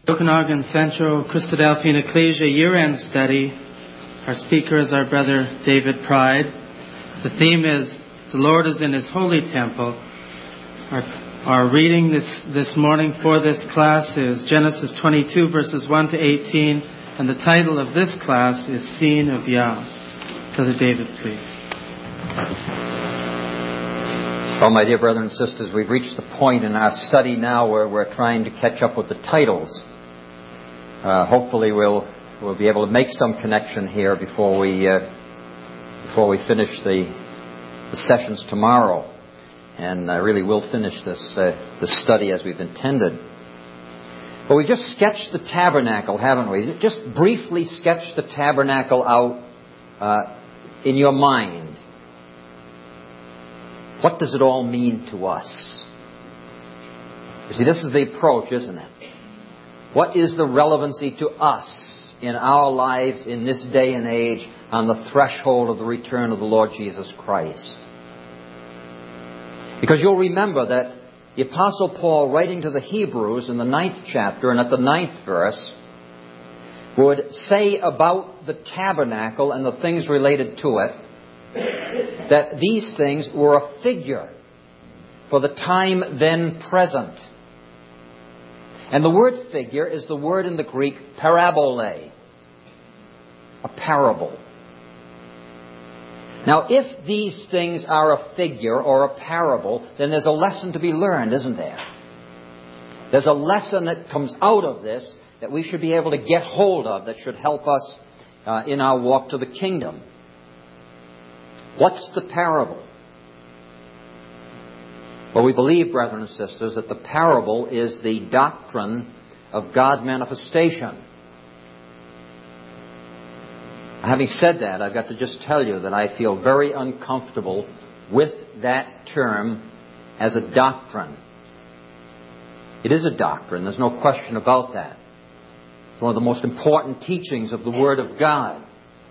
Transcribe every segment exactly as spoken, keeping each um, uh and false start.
Okanagan Central Christadelphian Ecclesia year-end study. Our speaker is our brother David Pride. The theme is The Lord is in His Holy Temple. Our, our reading this, this morning for this class is Genesis twenty-two verses one to eighteen, and the title of this class is Scene of Yah. Brother David, please. Well, my dear brothers and sisters, we've reached the point in our study now where we're trying to catch up with the titles. Uh, hopefully we'll we'll be able to make some connection here before we uh, before we finish the, the sessions tomorrow, and uh, really will finish this uh, this study as we've intended. But we just sketched the tabernacle, haven't we? Just briefly sketched the tabernacle out uh, in your mind. What does it all mean to us? You see, this is the approach, isn't it? What is the relevancy to us in our lives in this day and age on the threshold of the return of the Lord Jesus Christ? Because you'll remember that the Apostle Paul, writing to the Hebrews in the ninth chapter and at the ninth verse, would say about the tabernacle and the things related to it, that these things were a figure for the time then present. And the word figure is the word in the Greek parabole, a parable. Now, if these things are a figure or a parable, then there's a lesson to be learned, isn't there? There's a lesson that comes out of this that we should be able to get hold of that should help us uh, in our walk to the kingdom. What's the parable? Well, we believe, brethren and sisters, that the parable is the doctrine of God manifestation. Having said that, I've got to just tell you that I feel very uncomfortable with that term as a doctrine. It is a doctrine. There's no question about that. It's one of the most important teachings of the Word of God.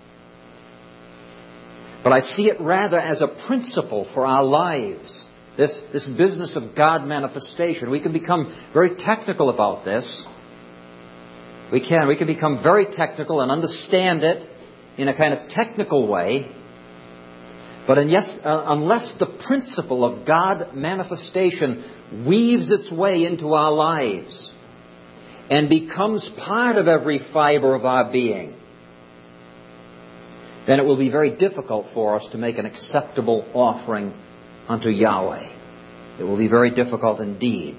But I see it rather as a principle for our lives. This, this business of God manifestation. We can become very technical about this. We can. We can become very technical and understand it in a kind of technical way. But unless, uh, unless the principle of God manifestation weaves its way into our lives and becomes part of every fiber of our being, then it will be very difficult for us to make an acceptable offering unto Yahweh. It will be very difficult indeed.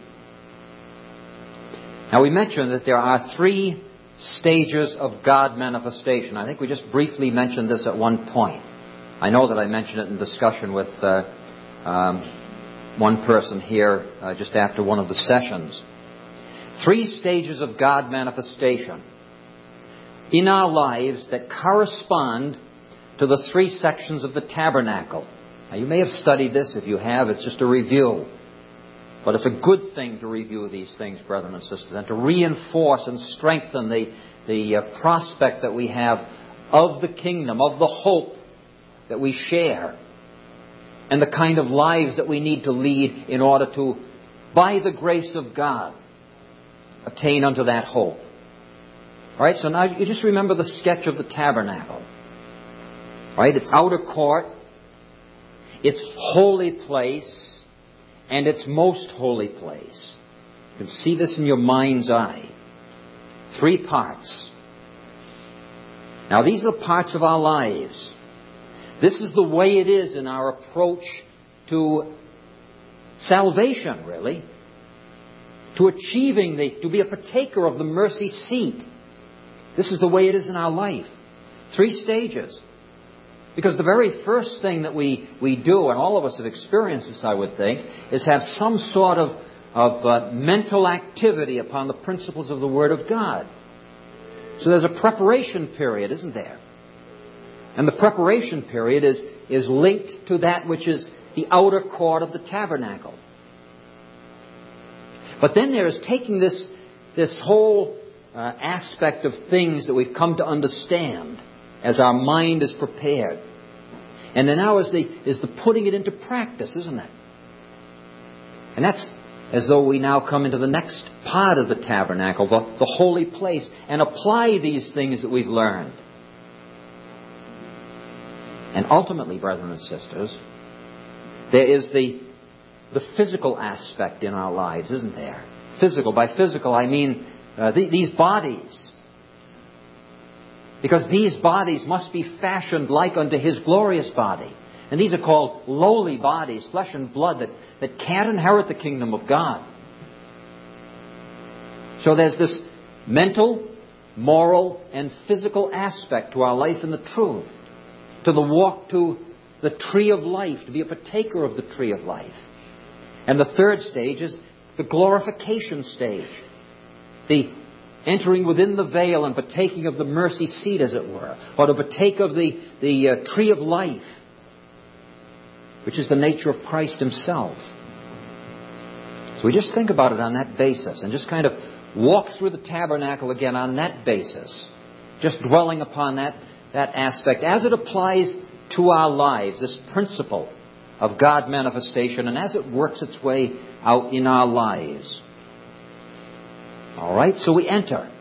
Now, we mentioned that there are three stages of God manifestation. I think we just briefly mentioned this at one point. I know that I mentioned it in discussion with uh, um, one person here uh, just after one of the sessions. Three stages of God manifestation in our lives that correspond to the three sections of the tabernacle. Now, you may have studied this. If you have, it's just a review. But it's a good thing to review these things, brethren and sisters, and to reinforce and strengthen the, the uh, prospect that we have of the kingdom, of the hope that we share, and the kind of lives that we need to lead in order to, by the grace of God, attain unto that hope. All right, so now you just remember the sketch of the tabernacle. All right, its outer court, its holy place, and its most holy place. You can see this in your mind's eye. Three parts. Now, these are the parts of our lives. This is the way it is in our approach to salvation, really. To achieving the, to be a partaker of the mercy seat. This is the way it is in our life. Three stages. Because the very first thing that we, we do, and all of us have experienced this, I would think, is have some sort of, of uh, mental activity upon the principles of the Word of God. So there's a preparation period, isn't there? And the preparation period is, is linked to that which is the outer court of the tabernacle. But then there is taking this, this whole uh, aspect of things that we've come to understand as our mind is prepared. And then now is the, is the putting it into practice, isn't it? And that's as though we now come into the next part of the tabernacle, the, the holy place, and apply these things that we've learned. And ultimately, brethren and sisters, there is the, the physical aspect in our lives, isn't there? Physical. By physical, I mean uh, th- these bodies. Because these bodies must be fashioned like unto His glorious body. And these are called lowly bodies, flesh and blood, that, that can't inherit the kingdom of God. So there's this mental, moral, and physical aspect to our life in the truth. To the walk to the tree of life, to be a partaker of the tree of life. And the third stage is the glorification stage. The entering within the veil and partaking of the mercy seat, as it were. Or to partake of the, the uh, tree of life, which is the nature of Christ Himself. So we just think about it on that basis and just kind of walk through the tabernacle again on that basis. Just dwelling upon that, that aspect as it applies to our lives, this principle of God manifestation, and as it works its way out in our lives. All right, so we enter.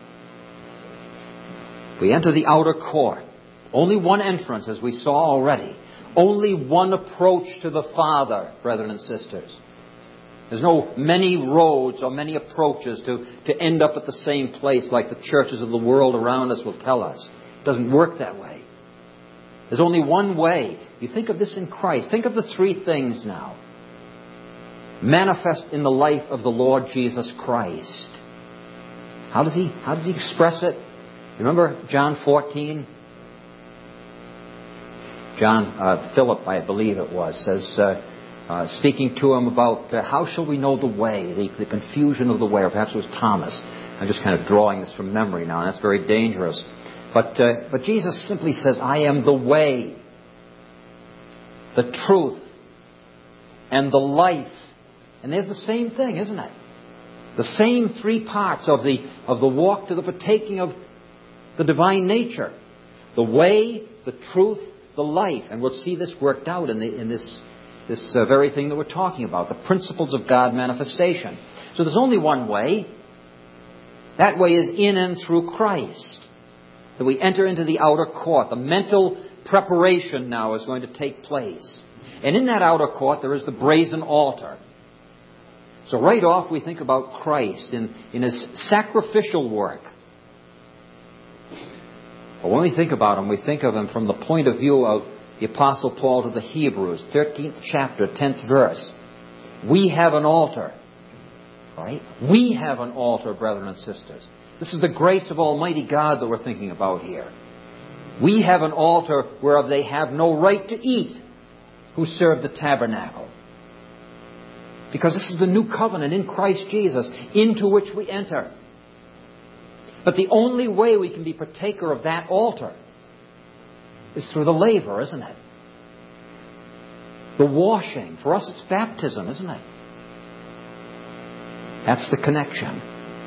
We enter the outer court. Only one entrance, as we saw already. Only one approach to the Father, brethren and sisters. There's no many roads or many approaches to, to end up at the same place like the churches of the world around us will tell us. It doesn't work that way. There's only one way. You think of this in Christ. Think of the three things now. Manifest in the life of the Lord Jesus Christ. How does he, how does he express it? Remember John fourteen? John, uh, Philip, I believe it was, says, uh, uh, speaking to him about uh, how shall we know the way, the, the confusion of the way, or perhaps it was Thomas. I'm just kind of drawing this from memory now, and that's very dangerous. But, uh, but Jesus simply says, I am the way, the truth, and the life. And there's the same thing, isn't it? The same three parts of the, of the walk to the partaking of the divine nature. The way, the truth, the life. And we'll see this worked out in, the, in this, this uh, very thing that we're talking about. The principles of God manifestation. So there's only one way. That way is in and through Christ. That we enter into the outer court. The mental preparation now is going to take place. And in that outer court there is the brazen altar. So right off we think about Christ in, in His sacrificial work. But when we think about Him, we think of Him from the point of view of the Apostle Paul to the Hebrews, thirteenth chapter, tenth verse. We have an altar. Right? We have an altar, brethren and sisters. This is the grace of Almighty God that we're thinking about here. We have an altar whereof they have no right to eat who serve the tabernacle. Because this is the new covenant in Christ Jesus, into which we enter. But the only way we can be partaker of that altar is through the laver, isn't it? The washing. For us it's baptism, isn't it? That's the connection.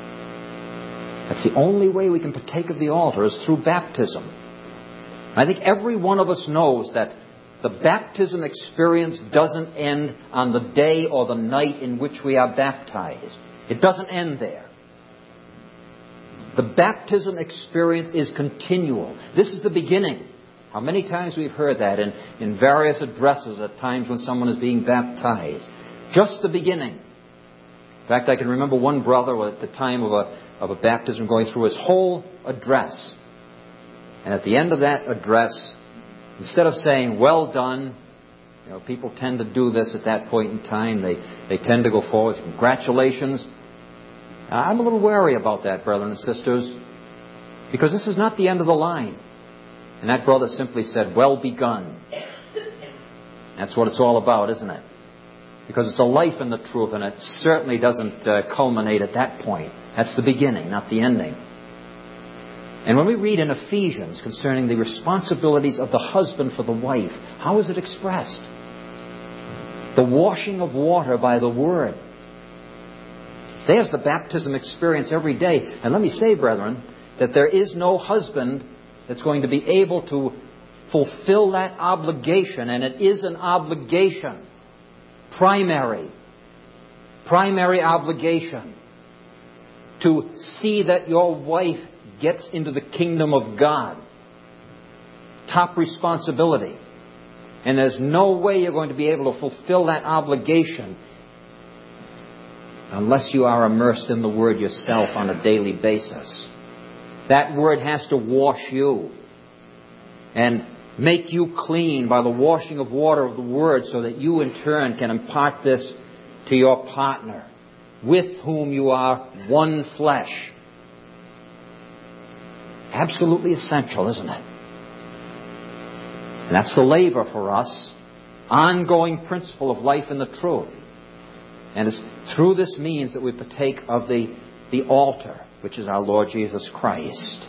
That's the only way we can partake of the altar is through baptism. I think every one of us knows that the baptism experience doesn't end on the day or the night in which we are baptized. It doesn't end there. The baptism experience is continual. This is the beginning. How many times we've heard that in, in various addresses at times when someone is being baptized. Just the beginning. In fact, I can remember one brother at the time of a, of a baptism going through his whole address. And at the end of that address, instead of saying, well done, you know, people tend to do this at that point in time. They, they tend to go forward. Congratulations. I'm a little wary about that, brethren and sisters, because this is not the end of the line. And that brother simply said, well begun. That's what it's all about, isn't it? Because it's a life in the truth, and it certainly doesn't uh, culminate at that point. That's the beginning, not the ending. And when we read in Ephesians concerning the responsibilities of the husband for the wife, how is it expressed? The washing of water by the Word. There's the baptism experience every day. And let me say, brethren, that there is no husband that's going to be able to fulfill that obligation. And it is an obligation. Primary. primary obligation to see that your wife gets into the kingdom of God. Top responsibility. And there's no way you're going to be able to fulfill that obligation unless you are immersed in the Word yourself on a daily basis. That Word has to wash you and make you clean by the washing of water of the Word, so that you in turn can impart this to your partner, with whom you are one flesh. Absolutely essential, isn't it? And that's the labor for us. Ongoing principle of life in the truth. And it's through this means that we partake of the, the altar, which is our Lord Jesus Christ.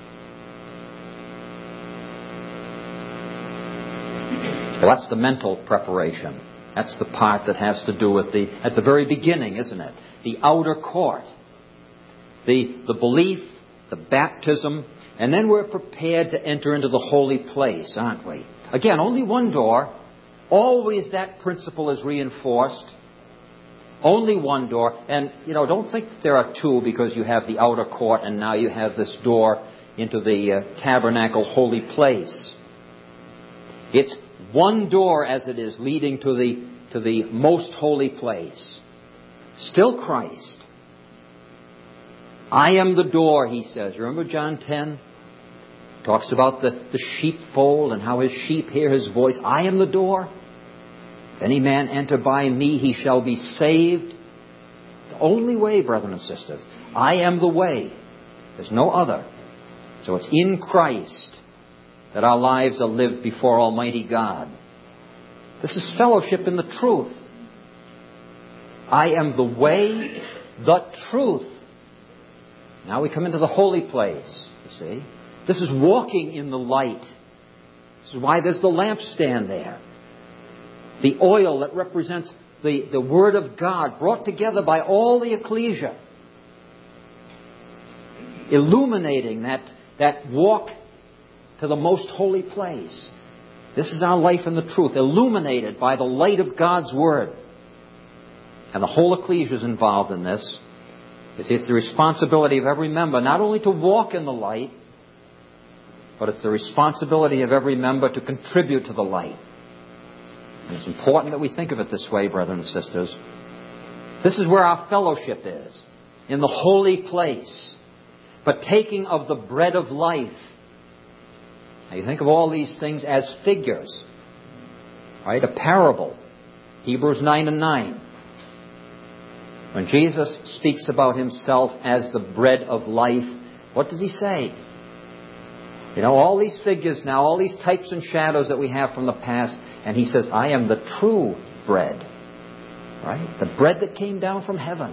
Well, that's the mental preparation. That's the part that has to do with the, at the very beginning, isn't it? The outer court. The, the belief, the baptism, and then we're prepared to enter into the holy place, aren't we? Again, only one door. Always that principle is reinforced. Only one door. And, you know, don't think there are two, because you have the outer court and now you have this door into the uh, tabernacle holy place. It's one door as it is, leading to the, to the most holy place. Still Christ. I am the door, he says. Remember John ten? Talks about the, the sheepfold and how his sheep hear his voice. I am the door. If any man enter by me, he shall be saved. The only way, brethren and sisters. I am the way. There's no other. So it's in Christ that our lives are lived before Almighty God. This is fellowship in the truth. I am the way, the truth. Now we come into the holy place, you see. This is walking in the light. This is why there's the lampstand there. The oil that represents the, the Word of God brought together by all the ecclesia. Illuminating that, that walk to the most holy place. This is our life in the truth, illuminated by the light of God's Word. And the whole ecclesia is involved in this. You see, it's the responsibility of every member not only to walk in the light, but it's the responsibility of every member to contribute to the light. And it's important that we think of it this way, brethren and sisters. This is where our fellowship is, in the holy place, partaking of the bread of life. Now you think of all these things as figures, right? A parable. Hebrews nine and nine. When Jesus speaks about himself as the bread of life, what does he say? You know, all these figures now, all these types and shadows that we have from the past, and he says, I am the true bread. Right? The bread that came down from heaven.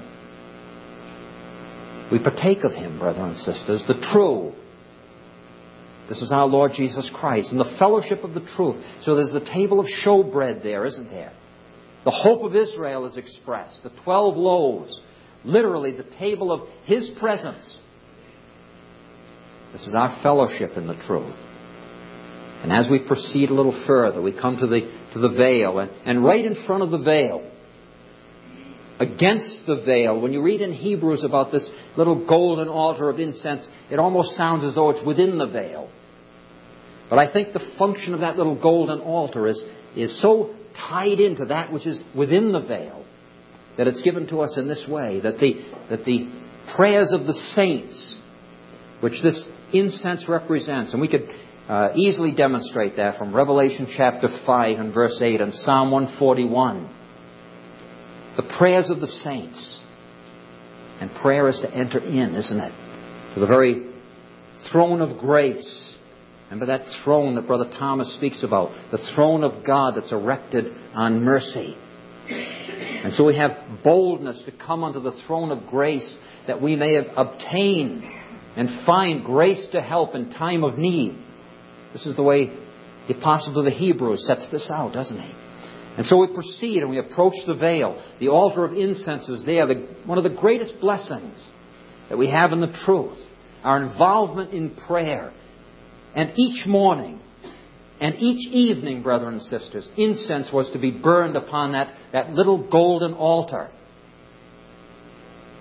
We partake of him, brethren and sisters, the true. This is our Lord Jesus Christ, and the fellowship of the truth. So there's the table of showbread there, isn't there? The hope of Israel is expressed. The twelve loaves. Literally the table of his presence. This is our fellowship in the truth. And as we proceed a little further, we come to the, to the veil. And, and right in front of the veil, against the veil, when you read in Hebrews about this little golden altar of incense, it almost sounds as though it's within the veil. But I think the function of that little golden altar is, is so tied into that which is within the veil that it's given to us in this way, that the, that the prayers of the saints, which this incense represents, and we could uh, easily demonstrate that from Revelation chapter five and verse eight and Psalm one forty-one. The prayers of the saints. And prayer is to enter in, isn't it? To the very throne of grace. Remember that throne that Brother Thomas speaks about. The throne of God that's erected on mercy. And so we have boldness to come unto the throne of grace that we may obtain and find grace to help in time of need. This is the way the Apostle to the Hebrews sets this out, doesn't he? And so we proceed and we approach the veil. The altar of incense is there. The, one of the greatest blessings that we have in the truth. Our involvement in prayer. And each morning and each evening, brethren and sisters, incense was to be burned upon that, that little golden altar.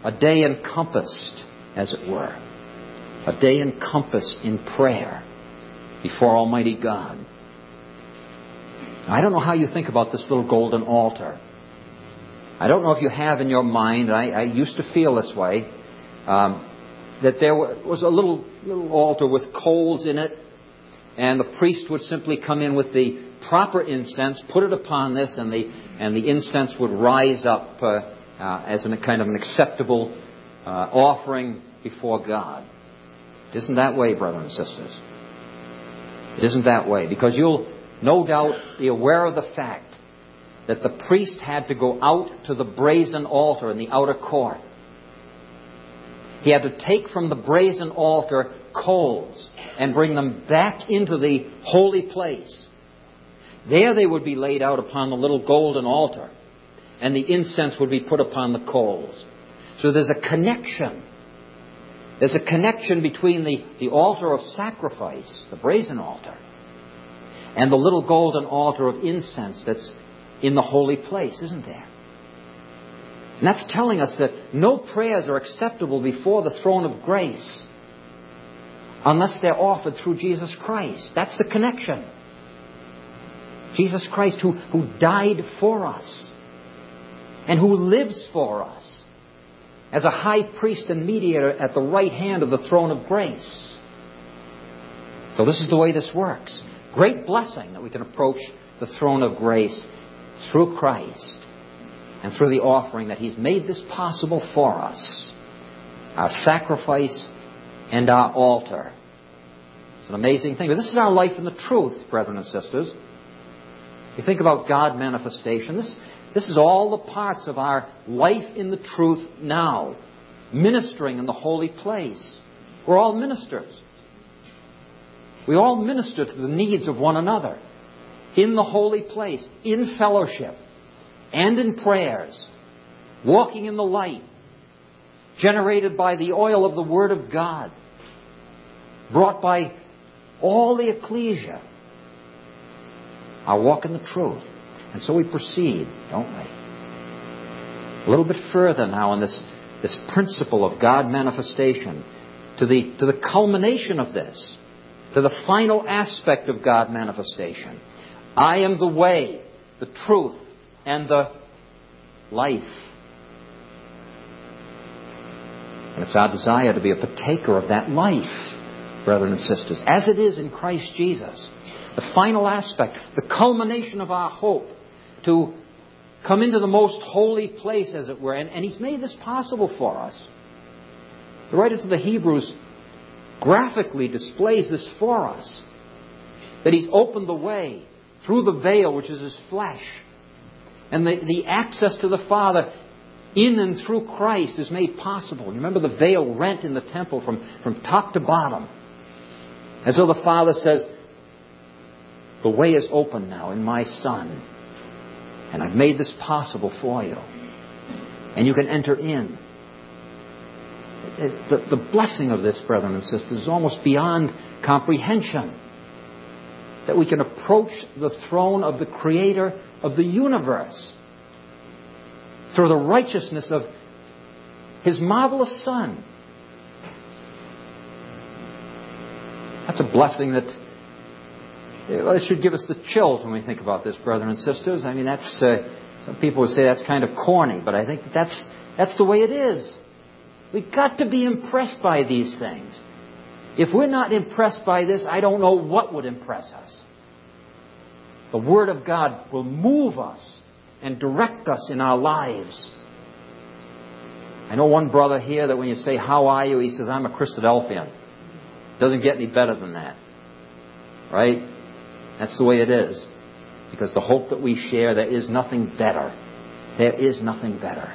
A day encompassed, as it were. A day encompassed in prayer before Almighty God. Now, I don't know how you think about this little golden altar. I don't know if you have in your mind, I, I used to feel this way, um, that there was a little, little altar with coals in it, and the priest would simply come in with the proper incense, put it upon this, and the, and the incense would rise up uh, uh, as a kind of an acceptable uh, offering before God. It isn't that way, brothers and sisters. It isn't that way, because you'll no doubt be aware of the fact that the priest had to go out to the brazen altar in the outer court. He had to take from the brazen altar coals and bring them back into the holy place. There they would be laid out upon the little golden altar, and the incense would be put upon the coals. So there's a connection. There's a connection between the, the altar of sacrifice, the brazen altar, and the little golden altar of incense that's in the holy place, isn't there? And that's telling us that no prayers are acceptable before the throne of grace unless they're offered through Jesus Christ. That's the connection. Jesus Christ, who, who died for us and who lives for us as a high priest and mediator at the right hand of the throne of grace. So this is the way this works. Great blessing that we can approach the throne of grace through Christ and through the offering that He's made this possible for us. Our sacrifice and our altar. It's an amazing thing. But this is our life in the truth, brethren and sisters. You think about God manifestation. This, this is all the parts of our life in the truth now. Ministering in the holy place. We're all ministers. We all minister to the needs of one another. In the holy place. In fellowship. And in prayers. Walking in the light. Generated by the oil of the Word of God. Brought by all the ecclesia. Our walk in the truth. And so we proceed, don't we? A little bit further now in this, this principle of God manifestation. To the, to the culmination of this. To the final aspect of God manifestation. I am the way, the truth, and the life. And it's our desire to be a partaker of that life, brethren and sisters, as it is in Christ Jesus. The final aspect, the culmination of our hope, to come into the most holy place, as it were. And, and He's made this possible for us. The writer to the Hebrews graphically displays this for us. That He's opened the way through the veil, which is His flesh. And the, the access to the Father in and through Christ is made possible. You remember the veil rent in the temple from, from top to bottom. As though the Father says, the way is open now in my Son. And I've made this possible for you. And you can enter in. The, the blessing of this, brethren and sisters, is almost beyond comprehension. That we can approach the throne of the Creator of the universe through the righteousness of His marvelous Son. That's a blessing that well, it should give us the chills when we think about this, brethren and sisters. I mean, that's uh, some people would say that's kind of corny, but I think that's that's the way it is. We've got to be impressed by these things. If we're not impressed by this, I don't know what would impress us. The Word of God will move us and direct us in our lives. I know one brother here that when you say, how are you? He says, I'm a Christadelphian. Doesn't get any better than that. Right? That's the way it is. Because the hope that we share, there is nothing better. There is nothing better.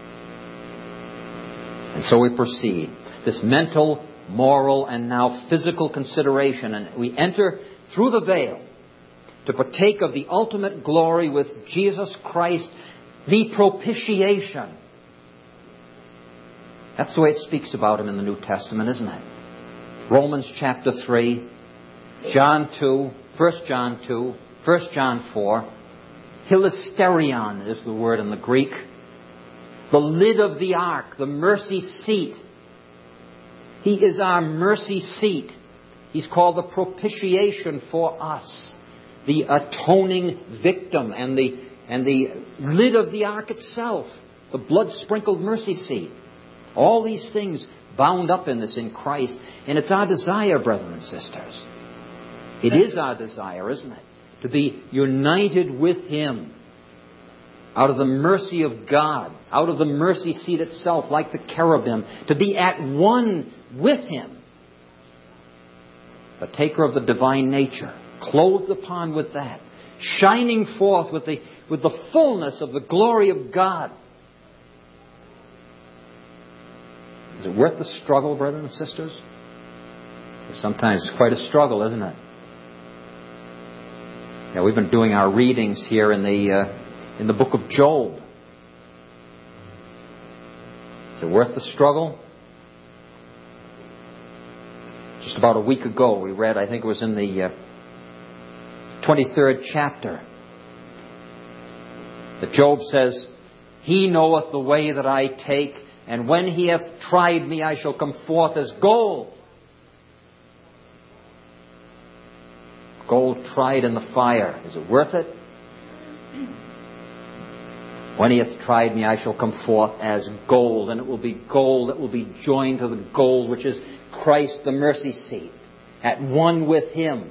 And so we proceed. This mental, moral, and now physical consideration. And we enter through the veil to partake of the ultimate glory with Jesus Christ, the propitiation. That's the way it speaks about Him in the New Testament, isn't it? Romans chapter three, John two, First John two, First John four. Hilasterion is the word in the Greek. The lid of the ark, the mercy seat. He is our mercy seat. He's called the propitiation for us, the atoning victim, and the, and the lid of the ark itself, the blood-sprinkled mercy seat. All these things bound up in this in Christ. And it's our desire, brethren and sisters. It is our desire, isn't it? To be united with Him out of the mercy of God, out of the mercy seat itself, like the cherubim, to be at one with Him. Partaker of the divine nature, clothed upon with that, shining forth with the, with the fullness of the glory of God. Is it worth the struggle, brothers and sisters? Sometimes it's quite a struggle, isn't it? Yeah, we've been doing our readings here in the uh, in the book of Job. Is it worth the struggle? Just about a week ago, we read, I think it was in the uh, twenty-third chapter, that Job says, He knoweth the way that I take, and when He hath tried me, I shall come forth as gold. Gold tried in the fire. Is it worth it? When He hath tried me, I shall come forth as gold. And it will be gold that will be joined to the gold, which is Christ, the mercy seat, at one with Him.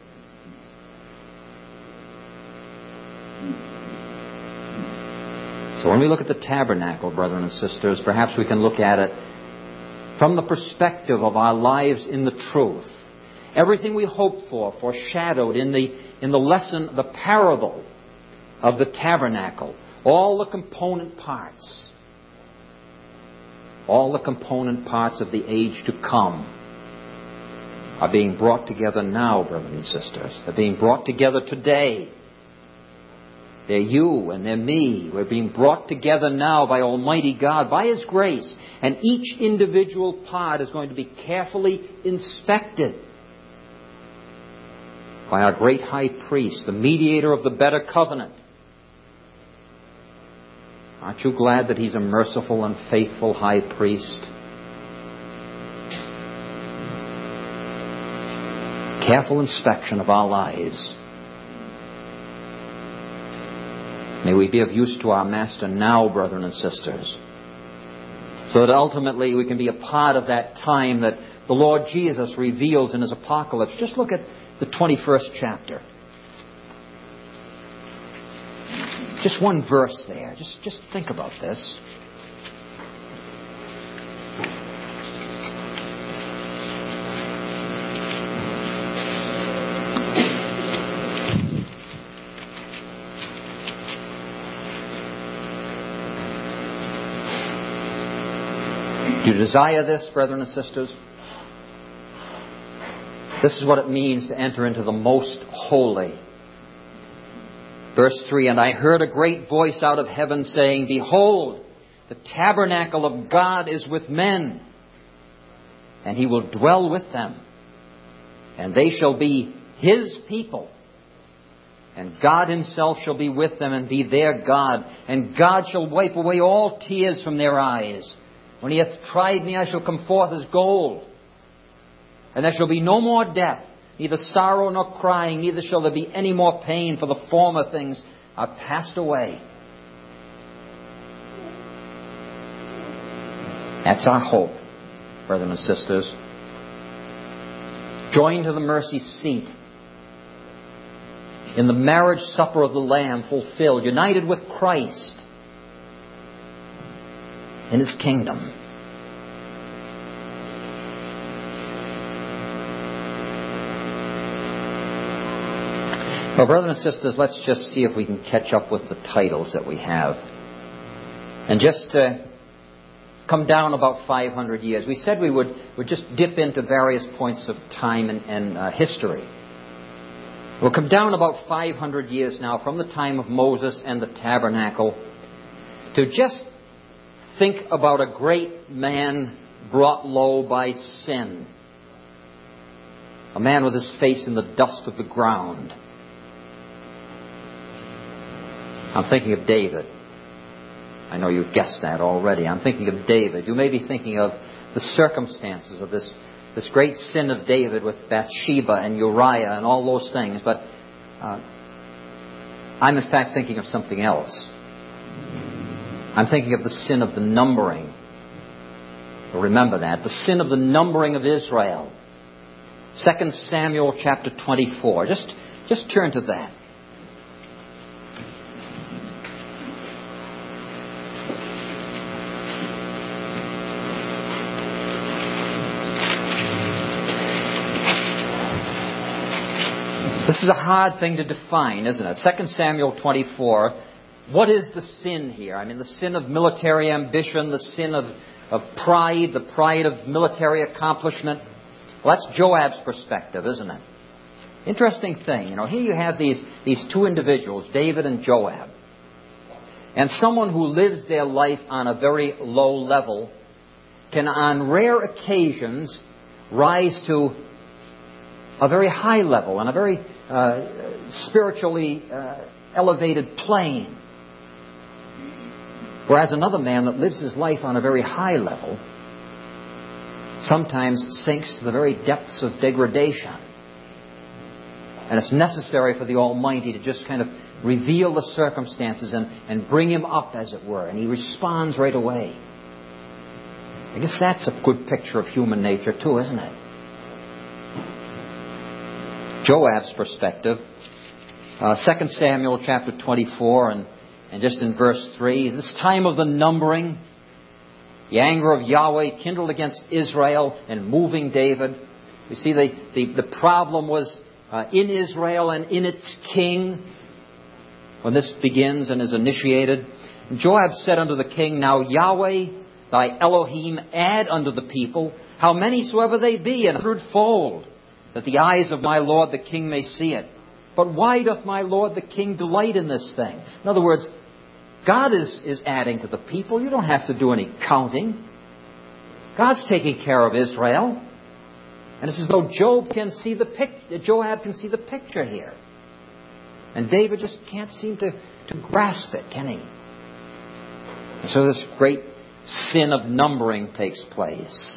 So when we look at the tabernacle, brethren and sisters, perhaps we can look at it from the perspective of our lives in the truth. Everything we hope for, foreshadowed in the, in the lesson, the parable of the tabernacle. All the component parts. All the component parts of the age to come are being brought together now, brothers and sisters. They're being brought together today. They're you and they're me. We're being brought together now by Almighty God, by His grace. And each individual part is going to be carefully inspected by our great high priest, the mediator of the better covenant. Aren't you glad that He's a merciful and faithful high priest? Careful inspection of our lives. May we be of use to our Master now, brethren and sisters, so that ultimately we can be a part of that time that the Lord Jesus reveals in His apocalypse. Just look at the twenty-first chapter. Just one verse there. Just, just think about this. Do you desire this, brethren and sisters? This is what it means to enter into the most holy. Verse three, And I heard a great voice out of heaven saying, Behold, the tabernacle of God is with men, and He will dwell with them, and they shall be His people, and God Himself shall be with them and be their God, and God shall wipe away all tears from their eyes. When He hath tried me, I shall come forth as gold. And there shall be no more death, neither sorrow nor crying, neither shall there be any more pain, for the former things are passed away. That's our hope, brothers and sisters. Joined to the mercy seat, in the marriage supper of the Lamb fulfilled, united with Christ in His kingdom. Well, brothers and sisters, let's just see if we can catch up with the titles that we have. And just to come down about five hundred years. We said we would, would just dip into various points of time and, and uh, history. We'll come down about five hundred years now from the time of Moses and the tabernacle to just think about a great man brought low by sin. A man with his face in the dust of the ground. I'm thinking of David. I know you've guessed that already. I'm thinking of David. You may be thinking of the circumstances of this, this great sin of David with Bathsheba and Uriah and all those things. But uh, I'm in fact thinking of something else. I'm thinking of the sin of the numbering. Remember that. The sin of the numbering of Israel. Second Samuel chapter twenty-four. Just, just turn to that. This is a hard thing to define, isn't it? Second Samuel twenty-four. What is the sin here? I mean, the sin of military ambition, the sin of, of pride, the pride of military accomplishment. Well, that's Joab's perspective, isn't it? Interesting thing. You know, here you have these, these two individuals, David and Joab. And someone who lives their life on a very low level can, on rare occasions, rise to a very high level, on a very uh, spiritually uh, elevated plane. Whereas another man that lives his life on a very high level sometimes sinks to the very depths of degradation. And it's necessary for the Almighty to just kind of reveal the circumstances and, and bring him up, as it were. And he responds right away. I guess that's a good picture of human nature too, isn't it? Joab's perspective, uh, Second Samuel chapter twenty-four, and, and just in verse three, this time of the numbering, the anger of Yahweh kindled against Israel and moving David. You see, the, the, the problem was uh, in Israel and in its king when this begins and is initiated. And Joab said unto the king, Now Yahweh, thy Elohim, add unto the people, how many soever they be, an hundredfold, that the eyes of my Lord the king may see it. But why doth my Lord the king delight in this thing? In other words, God is, is adding to the people. You don't have to do any counting. God's taking care of Israel. And it's as though Job can see the pic- Joab can see the picture here. And David just can't seem to, to grasp it, can he? And so this great sin of numbering takes place.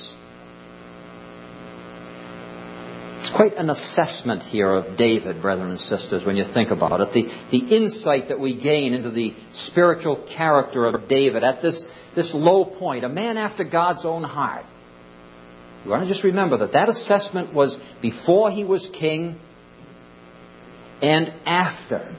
It's quite an assessment here of David, brethren and sisters, when you think about it. The, the insight that we gain into the spiritual character of David at this, this low point, a man after God's own heart. You want to just remember that that assessment was before he was king and after.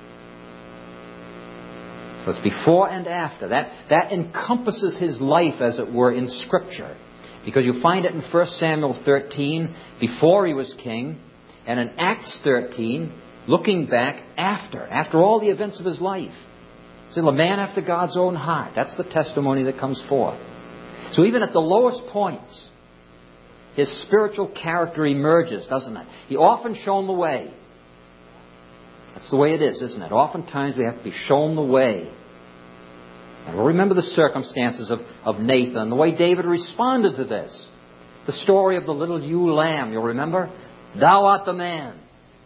So it's before and after. That, that encompasses his life, as it were, in Scripture. Because you find it in First Samuel thirteen, before he was king, and in Acts thirteen, looking back after, after all the events of his life. Still a man after God's own heart. That's the testimony that comes forth. So even at the lowest points, his spiritual character emerges, doesn't it? He often shown the way. That's the way it is, isn't it? Oftentimes we have to be shown the way. And we'll remember the circumstances of, of Nathan, the way David responded to this. The story of the little ewe lamb, you'll remember? Thou art the man.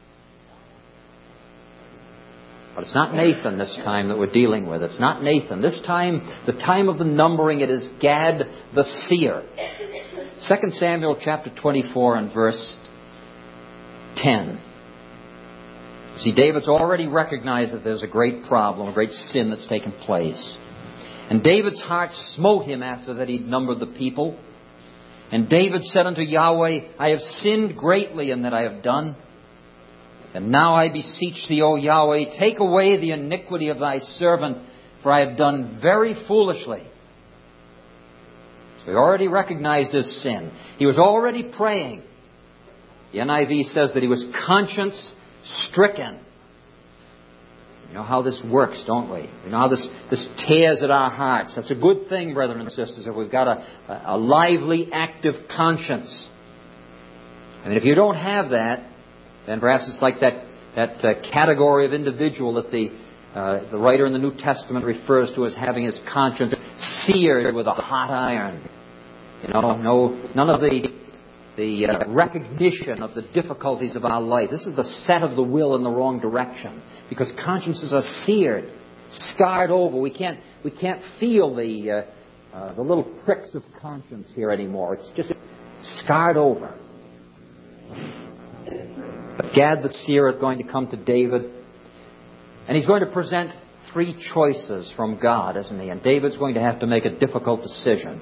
But it's not Nathan this time that we're dealing with. It's not Nathan. This time, the time of the numbering, it is Gad the seer. Second Samuel chapter twenty-four and verse ten. See, David's already recognized that there's a great problem, a great sin that's taken place. And David's heart smote him after that he'd numbered the people. And David said unto Yahweh, I have sinned greatly in that I have done. And now I beseech thee, O Yahweh, take away the iniquity of thy servant, for I have done very foolishly. So he already recognized his sin. He was already praying. The N I V says that he was conscience stricken. You know how this works, don't we? You know how this, this tears at our hearts. That's a good thing, brethren and sisters, if we've got a, a lively, active conscience. I mean, if you don't have that, then perhaps it's like that, that uh, category of individual that the, uh, the writer in the New Testament refers to as having his conscience seared with a hot iron. You know, no, none of the the uh, recognition of the difficulties of our life. This is the set of the will in the wrong direction, because consciences are seared. scarred over. We can't, we can't feel the, uh, uh, the little pricks of conscience here anymore. It's just scarred over. But Gad the seer is going to come to David, and he's going to present three choices from God, isn't he? And David's going to have to make a difficult decision.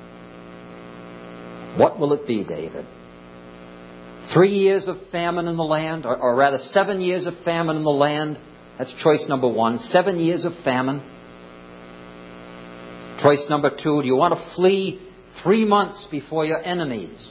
What will it be, David? Three years of famine in the land, or, or rather seven years of famine in the land. That's choice number one. Seven years of famine. Choice number two, do you want to flee three months before your enemies?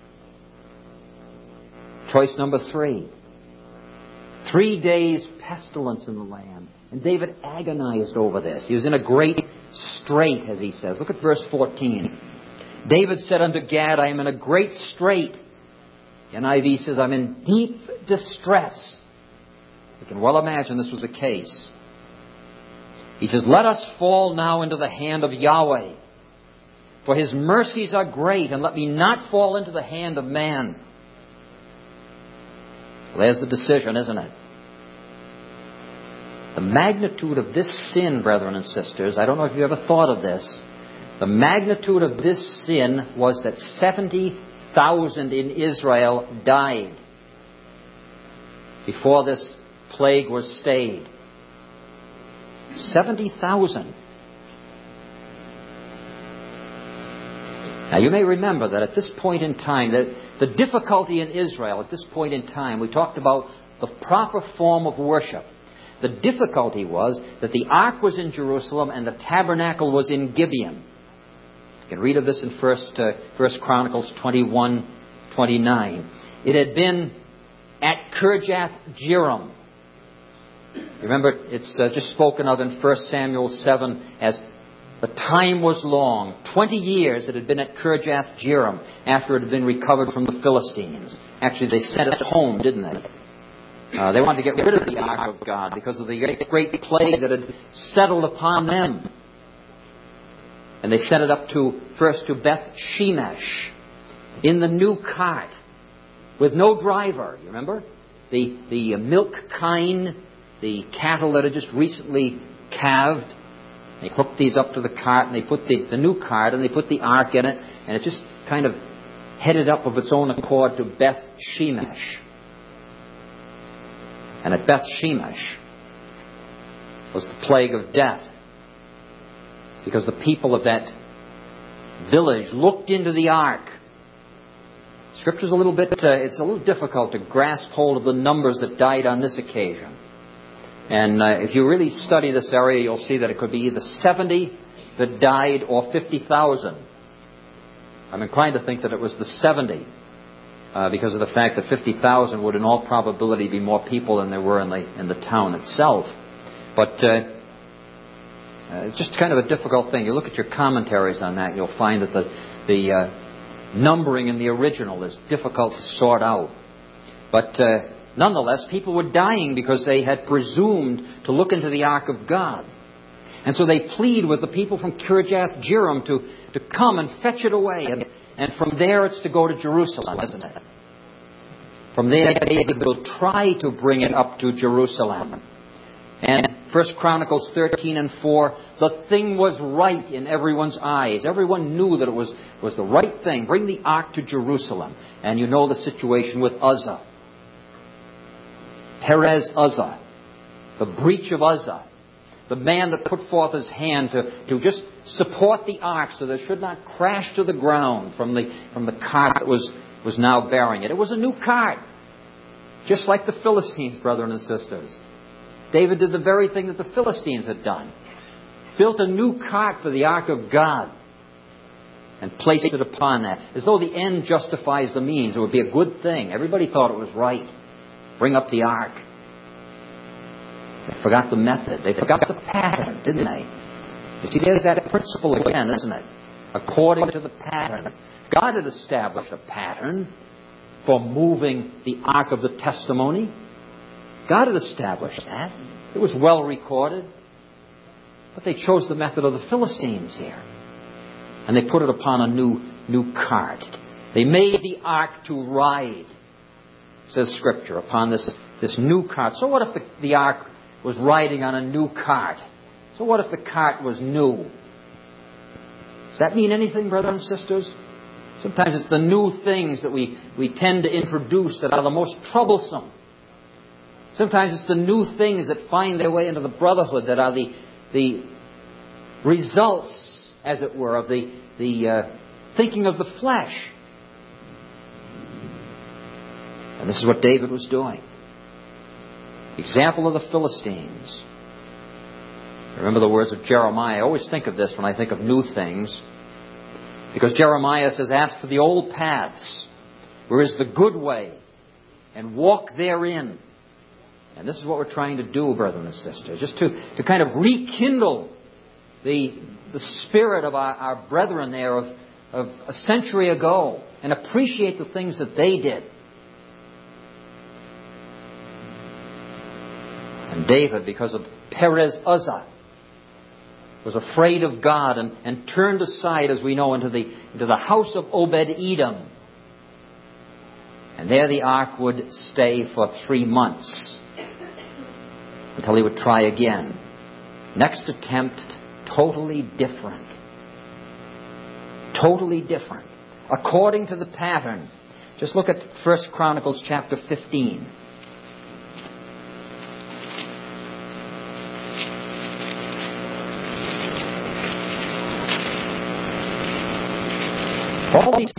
Choice number three, three days pestilence in the land. And David agonized over this. He was in a great strait, as he says. Look at verse fourteen. David said unto Gad, I am in a great strait. The N I V says, I'm in deep distress. We can well imagine this was the case. He says, let us fall now into the hand of Yahweh, for His mercies are great, and let me not fall into the hand of man. Well, there's the decision, isn't it? The magnitude of this sin, brethren and sisters, I don't know if you ever thought of this. The magnitude of this sin was that seventy thousand in Israel died before this plague was stayed. seventy thousand. Now you may remember that at this point in time, that the difficulty in Israel at this point in time, we talked about the proper form of worship. The difficulty was that the ark was in Jerusalem and the tabernacle was in Gibeon. You can read of this in First, uh, First Chronicles twenty-one, twenty-nine. It had been at Kirjath-Jearim. Remember, it's uh, just spoken of in First Samuel seven as the time was long. Twenty years it had been at Kirjath-Jearim after it had been recovered from the Philistines. Actually, they sent it home, didn't they? Uh, they wanted to get rid of the ark of God because of the great plague that had settled upon them. And they sent it up to, first to Beth Shemesh in the new cart with no driver. You remember? The, the milk kine, the cattle that had just recently calved. They hooked these up to the cart and they put the, the new cart and they put the ark in it, and it just kind of headed up of its own accord to Beth Shemesh. And at Beth Shemesh was the plague of death, because the people of that village looked into the ark. Scripture's a little bit, uh, it's a little difficult to grasp hold of the numbers that died on this occasion. And uh, if you really study this area, you'll see that it could be either seventy that died or fifty thousand. I'm inclined to think that it was the seventy, uh, because of the fact that fifty thousand would in all probability be more people than there were in the, in the town itself. But uh, Uh, it's just kind of a difficult thing. You look at your commentaries on that, you'll find that the, the uh, numbering in the original is difficult to sort out. But uh, nonetheless, people were dying because they had presumed to look into the ark of God. And so they plead with the people from Kirjath-Jearim to, to come and fetch it away. And, and from there it's to go to Jerusalem, isn't it? From there they will try to bring it up to Jerusalem. And First Chronicles thirteen and four, the thing was right in everyone's eyes. Everyone knew that it was, was the right thing. Bring the ark to Jerusalem. And you know the situation with Uzzah. Perez Uzzah. The breach of Uzzah. The man that put forth his hand to, to just support the ark so that it should not crash to the ground from the, from the cart that was, was now bearing it. It was a new cart. Just like the Philistines, brethren and sisters. David did the very thing that the Philistines had done. Built a new cart for the ark of God and placed it upon that. As though the end justifies the means. It would be a good thing. Everybody thought it was right. Bring up the ark. They forgot the method. They forgot the pattern, didn't they? You see, there's that principle again, isn't it? According to the pattern. God had established a pattern for moving the ark of the testimony. God had established that. It was well recorded. But they chose the method of the Philistines here. And they put it upon a new, new cart. They made the ark to ride, says Scripture, upon this, this new cart. So what if the, the ark was riding on a new cart? So what if the cart was new? Does that mean anything, brothers and sisters? Sometimes it's the new things that we, we tend to introduce that are the most troublesome. Sometimes it's the new things that find their way into the brotherhood that are the, the results, as it were, of the, the uh, thinking of the flesh. And this is what David was doing. Example of the Philistines. Remember the words of Jeremiah. I always think of this when I think of new things. Because Jeremiah says, ask for the old paths, where is the good way, and walk therein. And this is what we're trying to do, brothers and sisters. Just to, to kind of rekindle the, the spirit of our, our brethren there of, of a century ago. And appreciate the things that they did. And David, because of Perez Uzzah, was afraid of God and, and turned aside, as we know, into the, into the house of Obed-Edom. And there the ark would stay for three months until he would try again. Next attempt, totally different. Totally different. According to the pattern. Just look at First Chronicles chapter fifteen. All these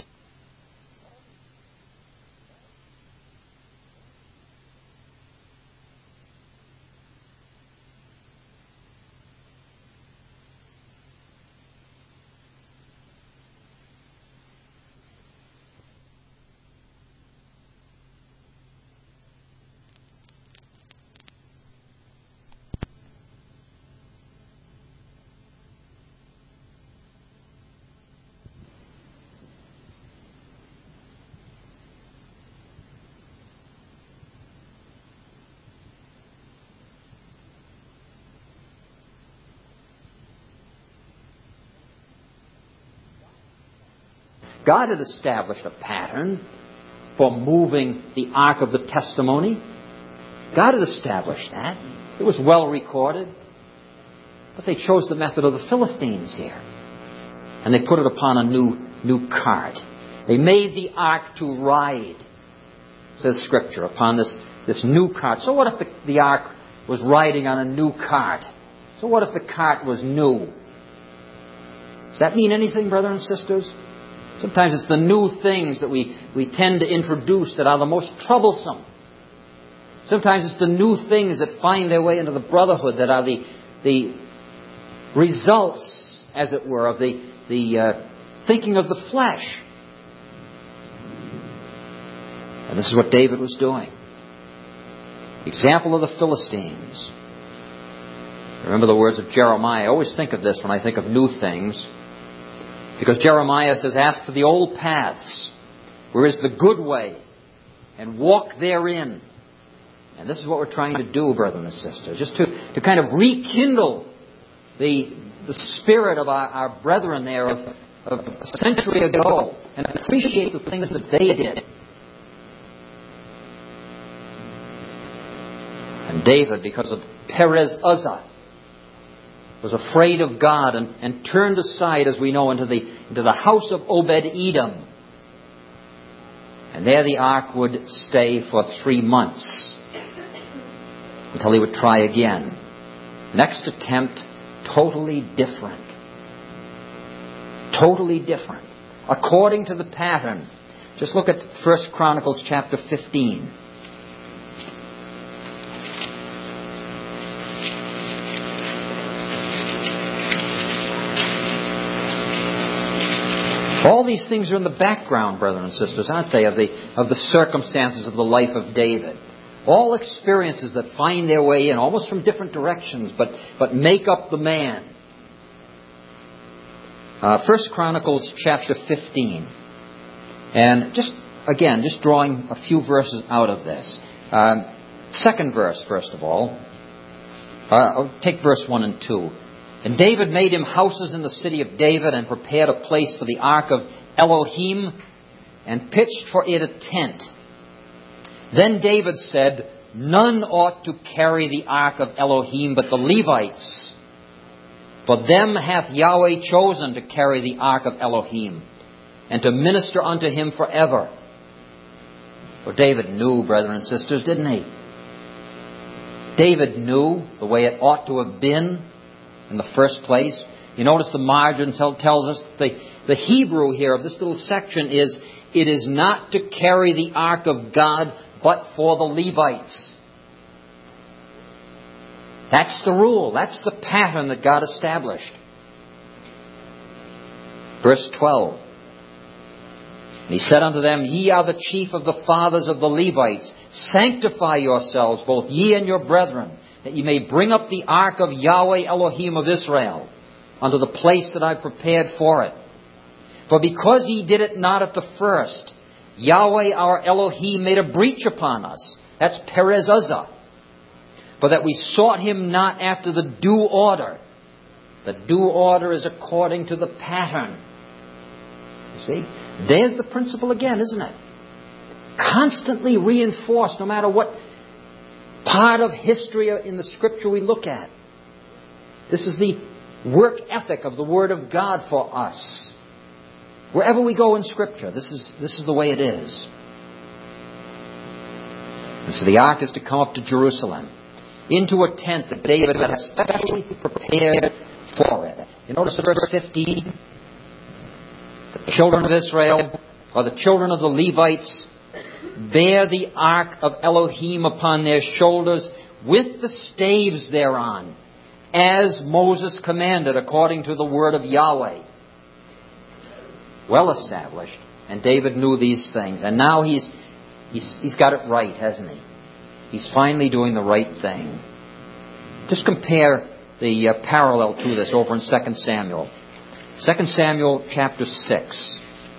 God had established a pattern for moving the Ark of the Testimony. God had established that. It was well recorded. But they chose the method of the Philistines here. And they put it upon a new, new cart. They made the Ark to ride, says Scripture, upon this, this new cart. So what if the, the Ark was riding on a new cart? So what if the cart was new? Does that mean anything, brothers and sisters? Sometimes it's the new things that we, we tend to introduce that are the most troublesome. Sometimes it's the new things that find their way into the brotherhood that are the, the results, as it were, of the, the uh, thinking of the flesh. And this is what David was doing. Example of the Philistines. Remember the words of Jeremiah. I always think of this when I think of new things. Because Jeremiah says, ask for the old paths, where is the good way, and walk therein. And this is what we're trying to do, brothers and sisters. Just to, to kind of rekindle the, the spirit of our, our brethren there of, of a century ago. And appreciate the things that they did. And David, because of Perez Uzzah, was afraid of God and, and turned aside, as we know, into the, into the house of Obed-Edom. And there the ark would stay for three months until he would try again. Next attempt, totally different. Totally different. According to the pattern. Just look at First Chronicles chapter fifteen. All these things are in the background, brothers and sisters, aren't they, of the, of the circumstances of the life of David. All experiences that find their way in, almost from different directions, but, but make up the man. Uh, First Chronicles chapter fifteen. And just, again, just drawing a few verses out of this. Um, second verse, first of all. Uh, I'll take verse one and two. And David made him houses in the city of David and prepared a place for the ark of Elohim and pitched for it a tent. Then David said, none ought to carry the ark of Elohim but the Levites. For them hath Yahweh chosen to carry the ark of Elohim, and to minister unto Him forever. So David knew, brethren and sisters, didn't he? David knew the way it ought to have been in the first place. You notice the margin tells us the, the Hebrew here of this little section is, it is not to carry the ark of God, but for the Levites. That's the rule. That's the pattern that God established. Verse twelve. And he said unto them, Ye are the chief of the fathers of the Levites. Sanctify yourselves, both ye and your brethren, that ye may bring up the ark of Yahweh Elohim of Israel unto the place that I prepared for it. For because ye did it not at the first, Yahweh our Elohim made a breach upon us. That's Perez Uzzah. For that we sought Him not after the due order. The due order is according to the pattern. You see? There's the principle again, isn't it? Constantly reinforced, no matter what part of history in the Scripture we look at. This is the work ethic of the Word of God for us. Wherever we go in Scripture, this is, this is the way it is. And so the ark is to come up to Jerusalem, into a tent that David had especially prepared for it. You notice in verse fifteen, the children of Israel, or the children of the Levites, bear the ark of Elohim upon their shoulders with the staves thereon, as Moses commanded according to the word of Yahweh. Well established. And David knew these things. And now he's, he's, he's got it right, hasn't he? He's finally doing the right thing. Just compare the uh, parallel to this over in Second Samuel. Second Samuel chapter six.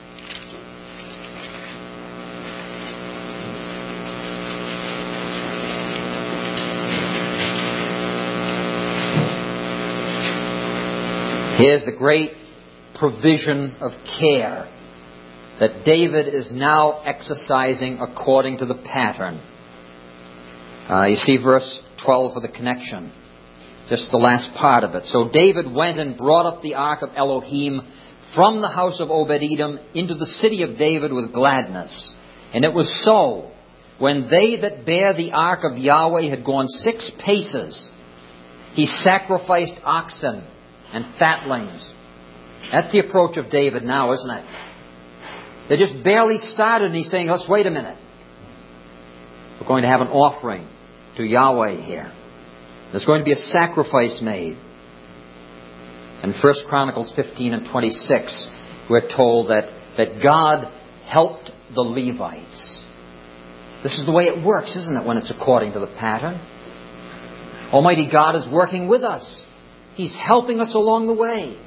Here's the great provision of care that David is now exercising according to the pattern. Uh, you see verse twelve for the connection. Just the last part of it. So David went and brought up the ark of Elohim from the house of Obed-Edom into the city of David with gladness. And it was so, when they that bare the ark of Yahweh had gone six paces, he sacrificed oxen and fatlings. That's the approach of David now, isn't it? They just barely started and he's saying, let's wait a minute. We're going to have an offering to Yahweh here. There's going to be a sacrifice made. In First Chronicles fifteen and twenty-six, we're told that, that God helped the Levites. This is the way it works, isn't it, when it's according to the pattern? Almighty God is working with us. He's helping us along the way.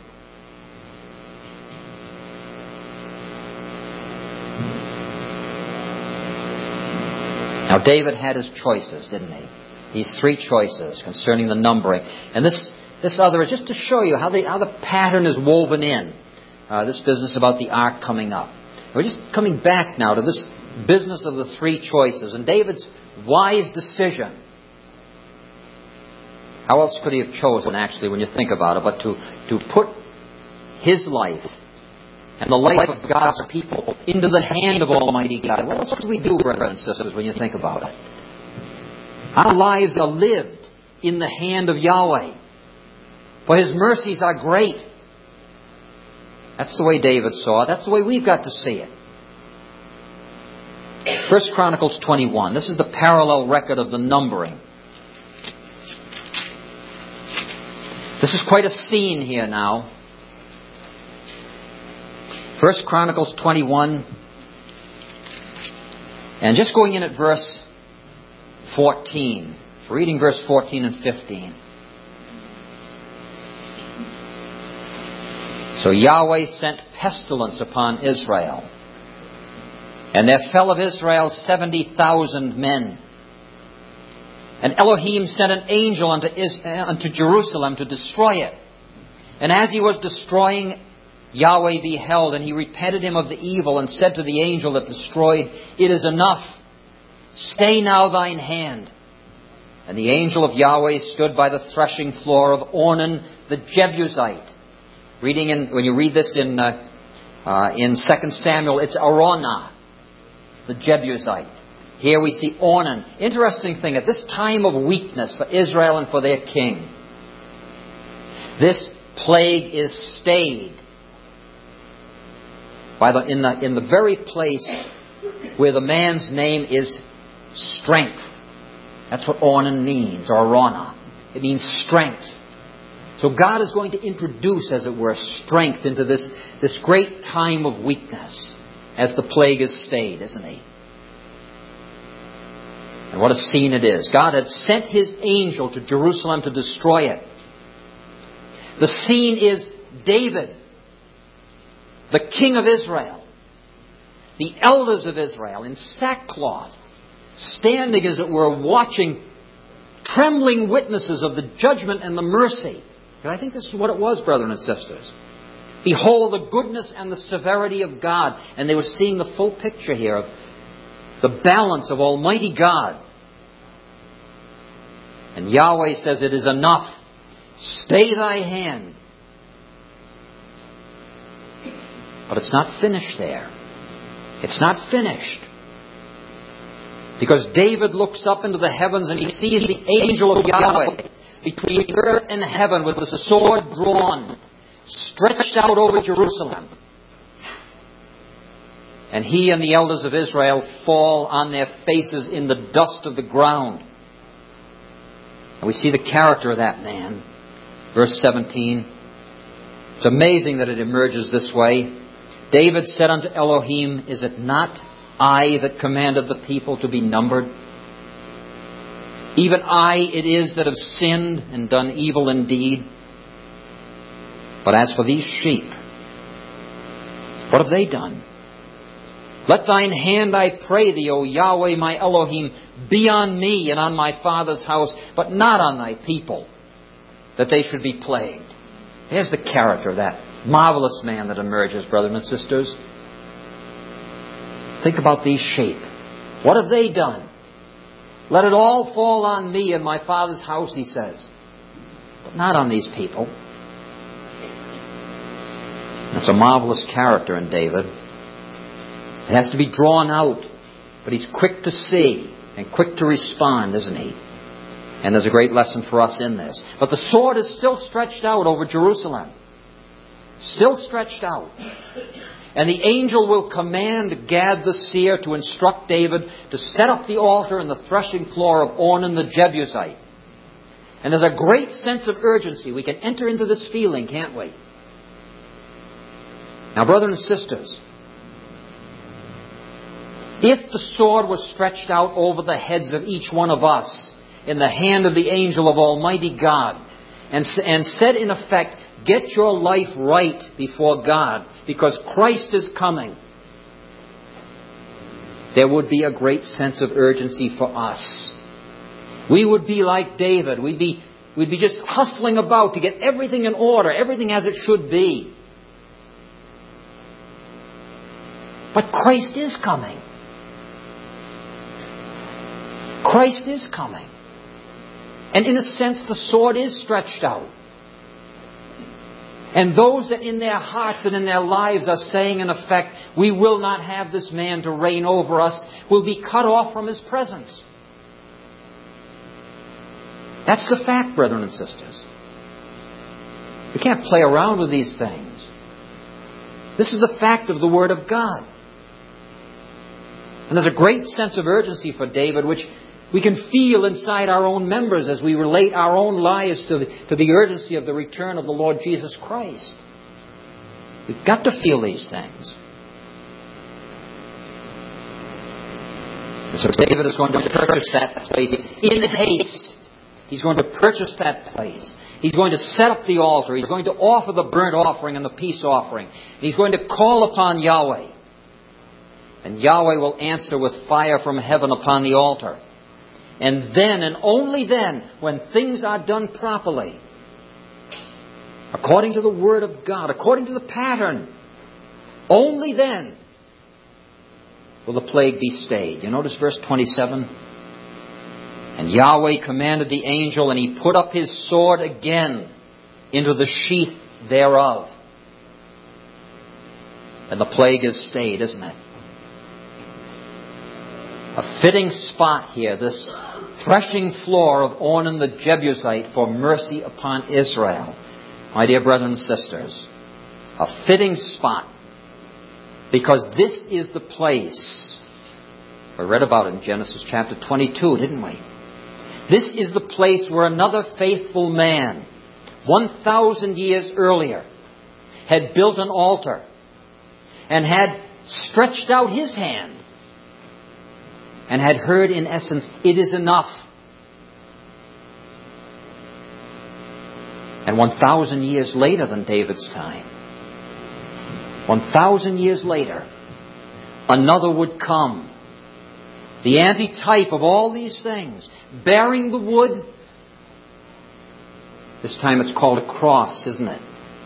Now, David had his choices, didn't he? These three choices concerning the numbering. And this this other is just to show you how the, how the pattern is woven in. Uh, this business about the ark coming up. We're just coming back now to this business of the three choices. And David's wise decision. How else could he have chosen, actually, when you think about it, but to, to put his life and the life of God's people into the hand of Almighty God? What else do we do, brothers and sisters, when you think about it? Our lives are lived in the hand of Yahweh. For His mercies are great. That's the way David saw it. That's the way we've got to see it. First Chronicles twenty-one. This is the parallel record of the numbering. This is quite a scene here now. First Chronicles twenty-one. And just going in at verse fourteen. Reading verse fourteen and fifteen. So Yahweh sent pestilence upon Israel. And there fell of Israel seventy thousand men. And Elohim sent an angel unto, Is- unto Jerusalem to destroy it. And as he was destroying, Yahweh beheld, and he repented him of the evil, and said to the angel that destroyed, It is enough. Stay now thine hand. And the angel of Yahweh stood by the threshing floor of Ornan the Jebusite. Reading in, when you read this in uh, uh, in Second Samuel, it's Araunah, the Jebusite. Here we see Ornan. Interesting thing, at this time of weakness for Israel and for their king, this plague is stayed by the, in the in the very place where the man's name is strength. That's what Ornan means, or Araunah. It means strength. So God is going to introduce, as it were, strength into this, this great time of weakness as the plague is stayed, isn't He? And what a scene it is. God had sent His angel to Jerusalem to destroy it. The scene is David, the king of Israel, the elders of Israel in sackcloth, standing, as it were, watching, trembling witnesses of the judgment and the mercy. And I think this is what it was, brethren and sisters. Behold the goodness and the severity of God. And they were seeing the full picture here of the balance of Almighty God. And Yahweh says, it is enough. Stay thy hand. But it's not finished there. It's not finished. Because David looks up into the heavens and he sees the angel of Yahweh between earth and heaven with the sword drawn, stretched out over Jerusalem. And he and the elders of Israel fall on their faces in the dust of the ground. And we see the character of that man. Verse seventeen. It's amazing that it emerges this way. David said unto Elohim, is it not I that commanded the people to be numbered? Even I it is that have sinned and done evil indeed. But as for these sheep, what have they done? Let thine hand, I pray thee, O Yahweh my Elohim, be on me and on my father's house, but not on thy people, that they should be plagued. There's the character of that marvelous man that emerges, brothers and sisters. Think about these sheep. What have they done? Let it all fall on me and my father's house, he says, but not on these people. That's a marvelous character in David. It has to be drawn out, but he's quick to see and quick to respond, isn't he? And there's a great lesson for us in this. But the sword is still stretched out over Jerusalem. Still stretched out. And the angel will command Gad the seer to instruct David to set up the altar and the threshing floor of Ornan the Jebusite. And there's a great sense of urgency. We can enter into this feeling, can't we? Now, brothers and sisters, if the sword was stretched out over the heads of each one of us in the hand of the angel of Almighty God and, and said in effect, get your life right before God because Christ is coming, there would be a great sense of urgency for us. We would be like David. We'd be, we'd be just hustling about to get everything in order, everything as it should be. But Christ is coming. Christ is coming. And in a sense, the sword is stretched out. And those that in their hearts and in their lives are saying, in effect, we will not have this man to reign over us, will be cut off from his presence. That's the fact, brethren and sisters. We can't play around with these things. This is the fact of the Word of God. And there's a great sense of urgency for David, which we can feel inside our own members as we relate our own lives to the, to the urgency of the return of the Lord Jesus Christ. We've got to feel these things. And so David is going to purchase that place in haste. He's going to purchase that place. He's going to set up the altar. He's going to offer the burnt offering and the peace offering. And he's going to call upon Yahweh. And Yahweh will answer with fire from heaven upon the altar. And then, and only then, when things are done properly, according to the Word of God, according to the pattern, only then will the plague be stayed. You notice verse twenty-seven? And Yahweh commanded the angel, and he put up his sword again into the sheath thereof. And the plague has stayed, isn't it? A fitting spot here, this threshing floor of Ornan the Jebusite for mercy upon Israel. My dear brethren and sisters, a fitting spot, because this is the place. We read about it in Genesis chapter twenty-two, didn't we? This is the place where another faithful man, one thousand years earlier, had built an altar and had stretched out his hand and had heard, in essence, it is enough. And one thousand years later than David's time, one thousand years later, another would come. The antitype of all these things, bearing the wood. This time it's called a cross, isn't it?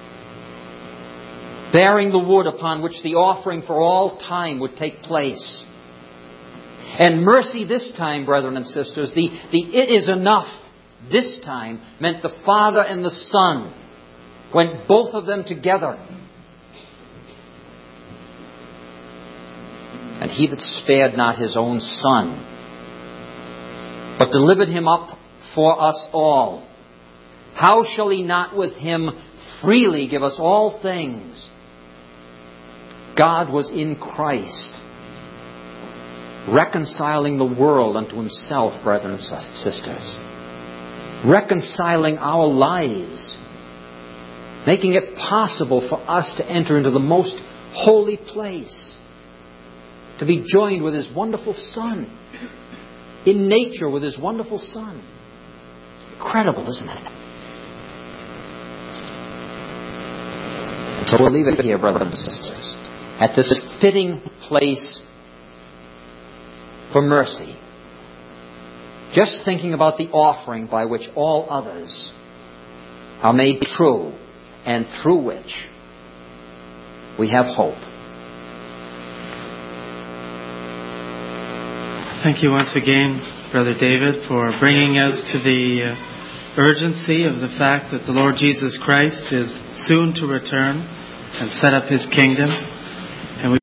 Bearing the wood upon which the offering for all time would take place. And mercy this time, brethren and sisters, the, the it is enough this time meant the Father and the Son went both of them together. And he that spared not his own Son, but delivered him up for us all, how shall he not with him freely give us all things? God was in Christ, reconciling the world unto himself, brethren and sisters. Reconciling our lives. Making it possible for us to enter into the most holy place. To be joined with his wonderful Son. In nature with his wonderful Son. It's incredible, isn't it? And so we'll leave it here, brothers and sisters. At this fitting place for mercy. Just thinking about the offering by which all others are made true and through which we have hope. Thank you once again, Brother David, for bringing us to the uh, urgency of the fact that the Lord Jesus Christ is soon to return and set up his kingdom.